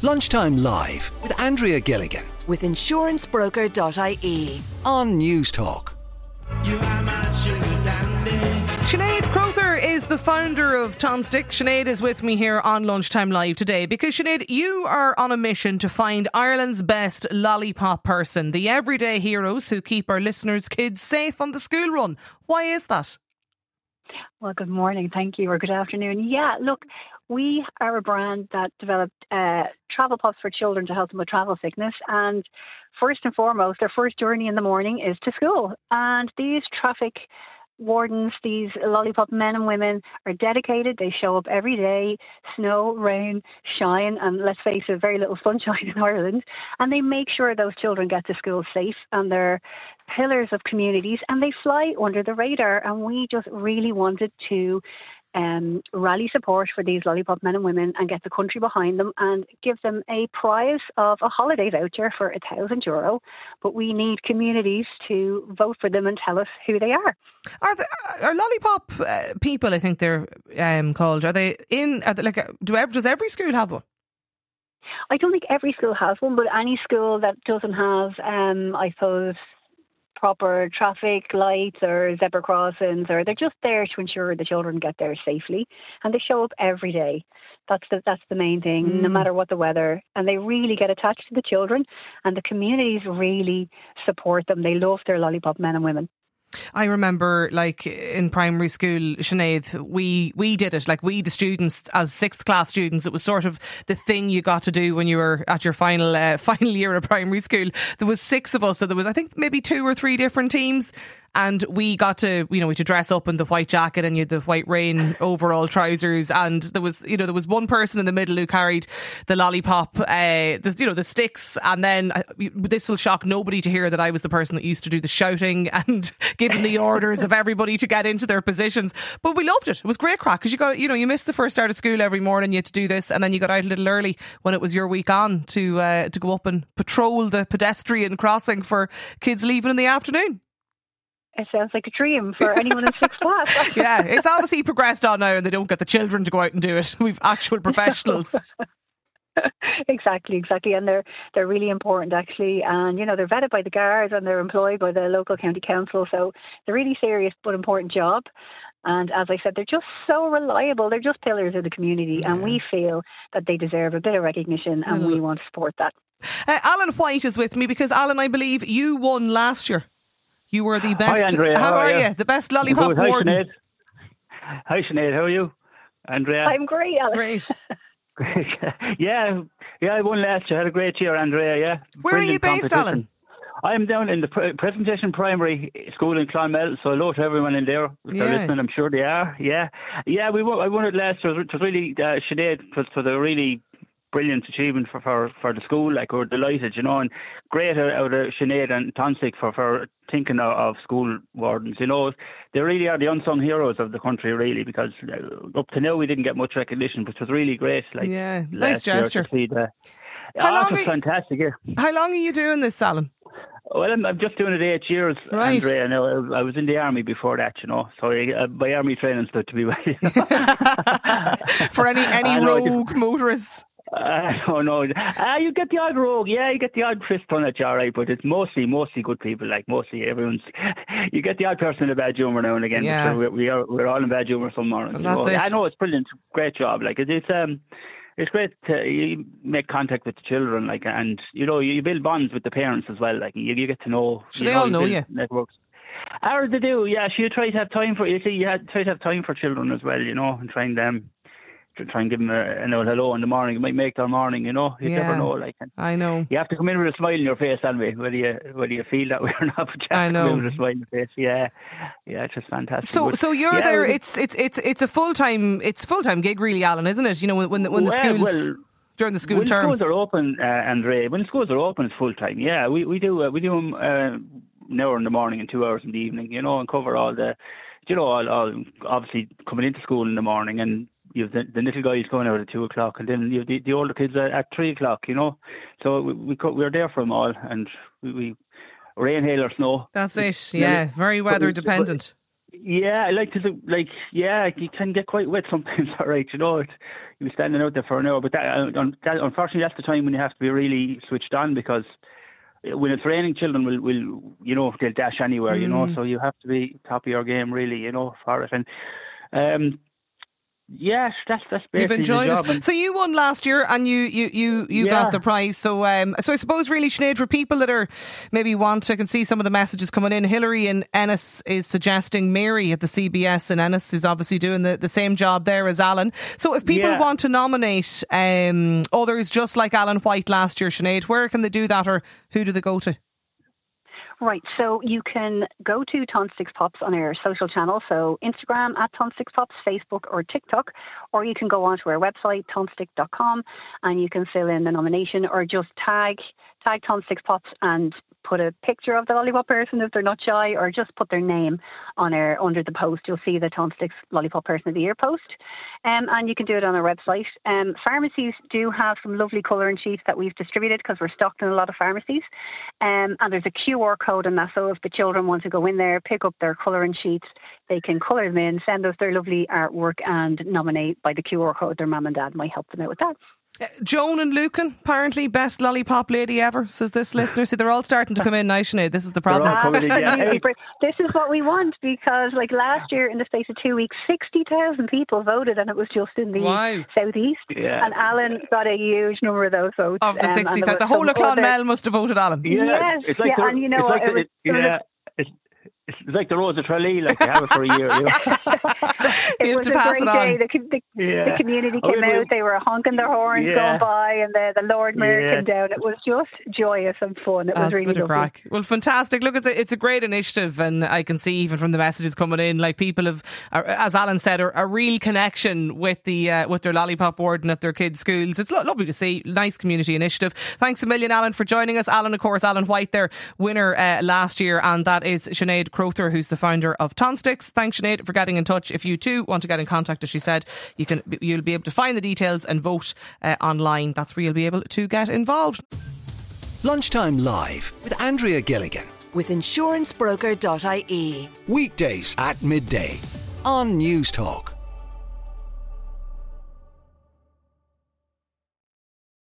Lunchtime Live with Andrea Gilligan with insurancebroker.ie on News Talk. Sinead Crowther is the founder of Tonstick. Sinead is with me here on Lunchtime Live today because, Sinead, you are on a mission to find Ireland's best lollipop person, the everyday heroes who keep our listeners' kids safe on the school run. Why is that? Well, good morning, thank you, or good afternoon. Yeah, look, we are a brand that developed travel pops for children to help them with travel sickness. And first and foremost, their first journey in the morning is to school. And these traffic wardens, these lollipop men and women, are dedicated. They show up every day, snow, rain, shine, and let's face it, very little sunshine in Ireland. And they make sure those children get to school safe, and they're pillars of communities, and they fly under the radar. And we just really wanted to rally support for these lollipop men and women and get the country behind them and give them a prize of a holiday voucher for €1,000. But we need communities to vote for them and tell us who they are. Are lollipop people, I think they're called, are they does every school have one? I don't think every school has one, but any school that doesn't have, I suppose, proper traffic lights or zebra crossings, or they're just there to ensure the children get there safely, and they show up every day. That's the main thing, no matter what the weather. And they really get attached to the children, and the communities really support them. They love their lollipop men and women. I remember, like, in primary school, Sinead, we did it. Like, we, the students, as sixth class students, it was sort of the thing you got to do when you were at your final year of primary school. There was 6 of us, so there was, I think, maybe 2 or 3 different teams. And we got to, we had to dress up in the white jacket and you had the white rain overall trousers. And there was one person in the middle who carried the lollipop, the sticks. And then this will shock nobody to hear that I was the person that used to do the shouting and giving the orders of everybody to get into their positions. But we loved it. It was great crack because you missed the first start of school every morning. You had to do this, and then you got out a little early when it was your week on to go up and patrol the pedestrian crossing for kids leaving in the afternoon. It sounds like a dream for anyone in 6th class. Yeah, it's obviously progressed on now and they don't get the children to go out and do it. We've actual professionals. Exactly. And they're really important, actually. And, they're vetted by the guards and they're employed by the local county council. So they're really serious but important job. And as I said, they're just so reliable. They're just pillars of the community. Yeah. And we feel that they deserve a bit of recognition, and we want to support that. Alan White is with me because, Alan, I believe you won last year. You were the best. Hi, Andrea. How are you? The best lollipop warden. Hi, Sinead. How are you, Andrea? I'm great, Alan. Great. Yeah, I won last year. I had a great year, Andrea, yeah. Where are you based, Alan? I'm down in the Presentation Primary School in Clonmel, so hello to everyone in there. If they're listening, I'm sure they are. Yeah, I won it last year. It was really, Sinead, for the really brilliant achievement for the school. Like, we're delighted, and great out of Sinead and Tonstick for thinking of school wardens. They really are the unsung heroes of the country, really, because up to now we didn't get much recognition, but it was really great. Like, yeah, nice gesture. It was fantastic. Yeah. How long are you doing this, Alan? Well, I'm just doing it 8 years, right. Andrea. I was in the army before that, so my army training's good to be well. For any rogue motorists. Oh no! You get the odd rogue, you get the odd fist on it, all right, but it's mostly good people. Like, mostly everyone's. You get the odd person in a bad humour now and again. Yeah. But we're all in bad humour some mornings. That's it. I know it's brilliant, great job. Like, it's great to make contact with the children, like, and you build bonds with the parents as well. Like, you get to know. So they all know you. Networks. They do, yeah. So you try to have time for. You see, try to have time for children as well, and try and give them a hello in the morning. It might make their morning, You never know. Like, I know. You have to come in with a smile on your face, anyway, whether you feel that way or not. But you have to come in with a smile on your face. Yeah, it's just fantastic. So you're there. It's a full time gig, really, Alan, isn't it? When the schools during the school term. When schools are open, Andrea. When schools are open, it's full time. Yeah, we do them an hour in the morning and 2 hours in the evening. And cover all the, all obviously coming into school in the morning, and you have the little guys going out at 2 o'clock, and then you have the older kids at 3 o'clock, So we're there for them all, and we rain, hail or snow. That's it, yeah. Very weather dependent. Yeah, I like to do, you can get quite wet sometimes, all right, you know. You be standing out there for an hour, but unfortunately that's the time when you have to be really switched on, because when it's raining, children will they'll dash anywhere, you know, so you have to be top of your game really, you know, for it. And yes, that's basically You've enjoyed the job. it. So you won last year, and you got the prize. So I suppose really, Sinead, for people that are maybe I can see some of the messages coming in. Hillary in Ennis is suggesting Mary at the CBS in Ennis, who's obviously doing the same job there as Alan. So if people want to nominate others just like Alan White last year, Sinead, where can they do that, or who do they go to? Right, so you can go to Ton Sticks Pops on our social channels, so Instagram at Ton Sticks Pops, Facebook or TikTok, or you can go onto our website, tonstick.com, and you can fill in the nomination, or just tag Ton Sticks Pops and put a picture of the lollipop person if they're not shy, or just put their name on under the post. You'll see the Ton Sticks Lollipop Person of the Year post, and you can do it on our website. Pharmacies do have some lovely colouring sheets that we've distributed, because we're stocked in a lot of pharmacies, and there's a QR code on that, so if the children want to go in there, pick up their colouring sheets, they can colour them in, send us their lovely artwork and nominate by the QR code. Their mum and dad might help them out with that. Joan and Lucan, apparently best lollipop lady ever, says this listener. See, they're all starting to come in now, Sinead. This is the problem. This is what we want, because like last year, in the space of 2 weeks, 60,000 people voted, and it was just in the southeast. Yeah. And Alan got a huge number of those votes. Of the 60,000, the whole of Clonmel must have voted Alan. Yeah, it's like and you know what? It's like the Rose of Tralee, like they have it for a year. You know? It was a great day. The community came out. They were honking their horns going by, and the Lord Mayor came down. It was just joyous and fun. It was really lovely. Crack. Well, fantastic. Look, it's a great initiative, and I can see even from the messages coming in, like people have, as Alan said, a real connection with their lollipop warden at their kids' schools. It's lovely to see. Nice community initiative. Thanks a million, Alan, for joining us. Alan, of course, Alan White, their winner last year, and that is Sinead Crowther, who's the founder of Ton Sticks. Thanks, Sinead, for getting in touch. If you too want to get in contact, as she said, you'll be able to find the details and vote online. That's where you'll be able to get involved. Lunchtime Live with Andrea Gilligan with insurancebroker.ie. Weekdays at midday on News Talk.